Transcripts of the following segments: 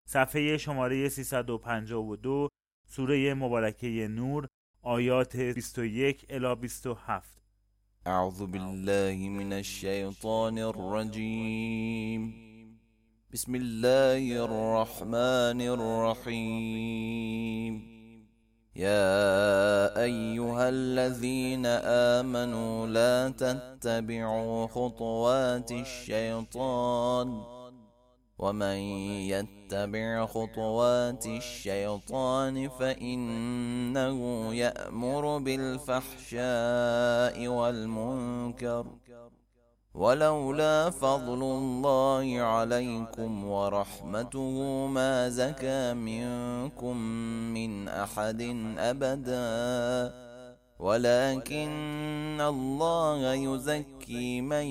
صفحه شماره 352، سوره مبارکه نور، آیات 21 الی 27. اعوذ بالله من الشیطان الرجیم. بسم الله الرحمن الرحیم. يا أيها الذين آمنوا لا تتبعوا خطوات الشيطان ومن يتبع خطوات الشيطان فإنه يأمر بالفحشاء والمنكر ولولا فضل الله عليكم ورحمته ما زكى منكم من أحد أبدا ولكن الله يزكي من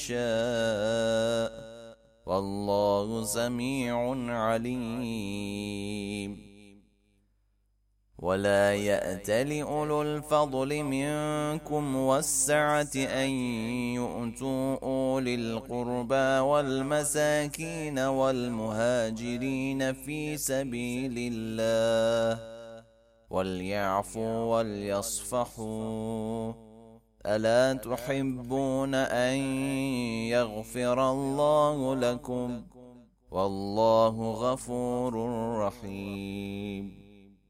يشاء والله سميع عليم. ولا يأتل أولو الفضل منكم والسعة أن يؤتوا أولي القربى والمساكين والمهاجرين في سبيل الله وليعفوا وليصفحوا ألا تحبون أن يغفر الله لكم والله غفور رحيم.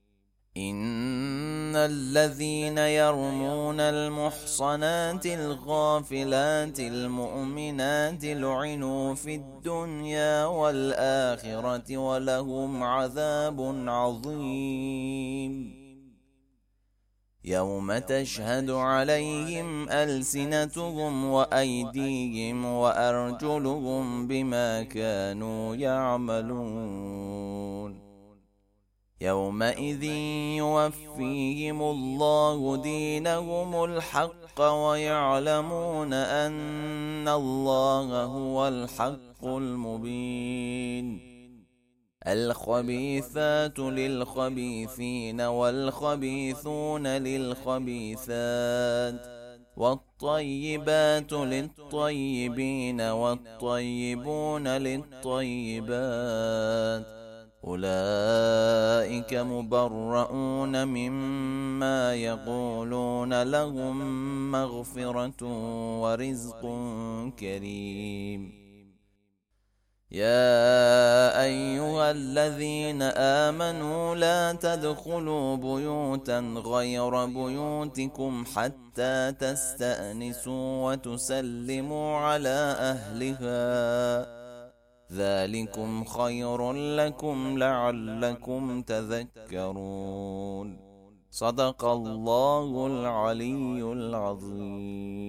إن الذين يرمون المحصنات الغافلات المؤمنات لعنوا في الدنيا والآخرة ولهم عذاب عظيم. يوم تشهد عليهم ألسنتهم وأيديهم وأرجلهم بما كانوا يعملون. يومئذ يوفيهم الله دينهم الحق ويعلمون أن الله هو الحق المبين. الخبيثات للخبيثين والخبيثون للخبيثات والطيبات للطيبين والطيبون للطيبات أولئك مبرؤون مما يقولون لهم مغفرة ورزق كريم. يا أيها الذين آمنوا لا تدخلوا بيوتا غير بيوتكم حتى تستأنسوا وتسلموا على أهلها ذلكم خير لكم لعلكم تذكرون. صدق الله العلي العظيم.